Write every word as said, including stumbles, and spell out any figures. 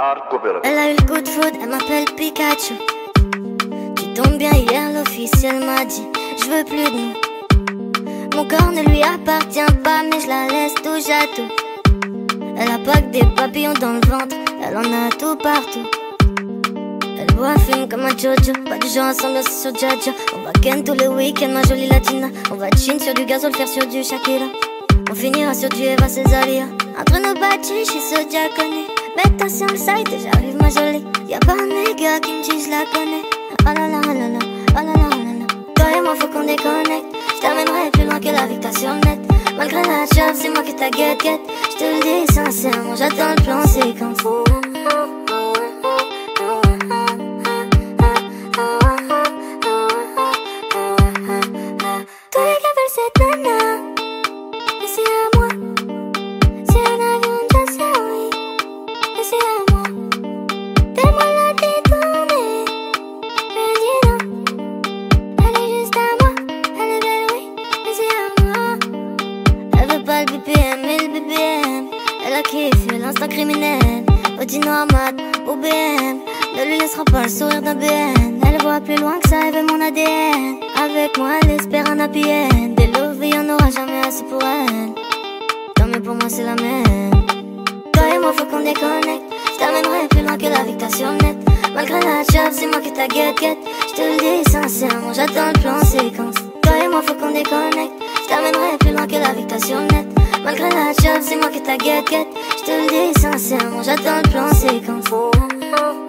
Elle a eu le coup de foudre, elle m'appelle Pikachu. Tu tombes bien hier, l'officiel m'a dit je veux plus de nous. Mon corps ne lui appartient pas, mais je la laisse touche à tout. Elle a pas que des papillons dans le ventre, elle en a tout partout. Elle boit, fume comme un Jojo, pas du genre à s'ambiancer sur Jaja. On va ken tous les week-ends, ma jolie latina. On va chin sur du gazole, faire sur du Shakira. On finira sur du Eva Cesaria. Entre nos bâtis, j'suis ce diaconé. Mets-toi sur le site et j'arrive ma jolie. Y'a pas un nègre qui me dit je la connais. Oh là là, oh là là, oh là là, oh là là. Toi et moi faut qu'on déconnecte. J't'amènerai plus loin que la Victoire sur le net. Malgré la chave, c'est moi qui t'a guette-guette. J'te le dis sincèrement, j'attends le plan séquence. Tous les gars veulent cette nana, mais c'est à moi. C'est un avion de chasse, oui, mais c'est à moi. Fais-moi la détourner, mais dis non. Elle est juste à moi, elle est belle, oui, mais c'est à moi. Elle veut pas le B P M, mais le B P M. Elle a kiffé l'instinct criminel. Audi noir mat ou B M, ne lui laissera pas le sourire d'un B N. Elle voit plus loin que ça, elle veut mon A D N. Avec moi, elle espère un happy end. Des love, il y en aura jamais assez pour elle. Non mais pour moi c'est la même. Toi et moi faut qu'on déconnecte. J't'amènerai plus loin que la Victoire sur le net. Malgré la chave, c'est moi qui t'a guette-guette. J'te le dis sincèrement, j'attends le plan séquence. Toi et moi faut qu'on déconnecte. J't'amènerai plus loin que la Victoire sur le net. Malgré la chave, c'est moi qui t'a guette-guette. J'te le dis sincèrement, j'attends le plan séquence.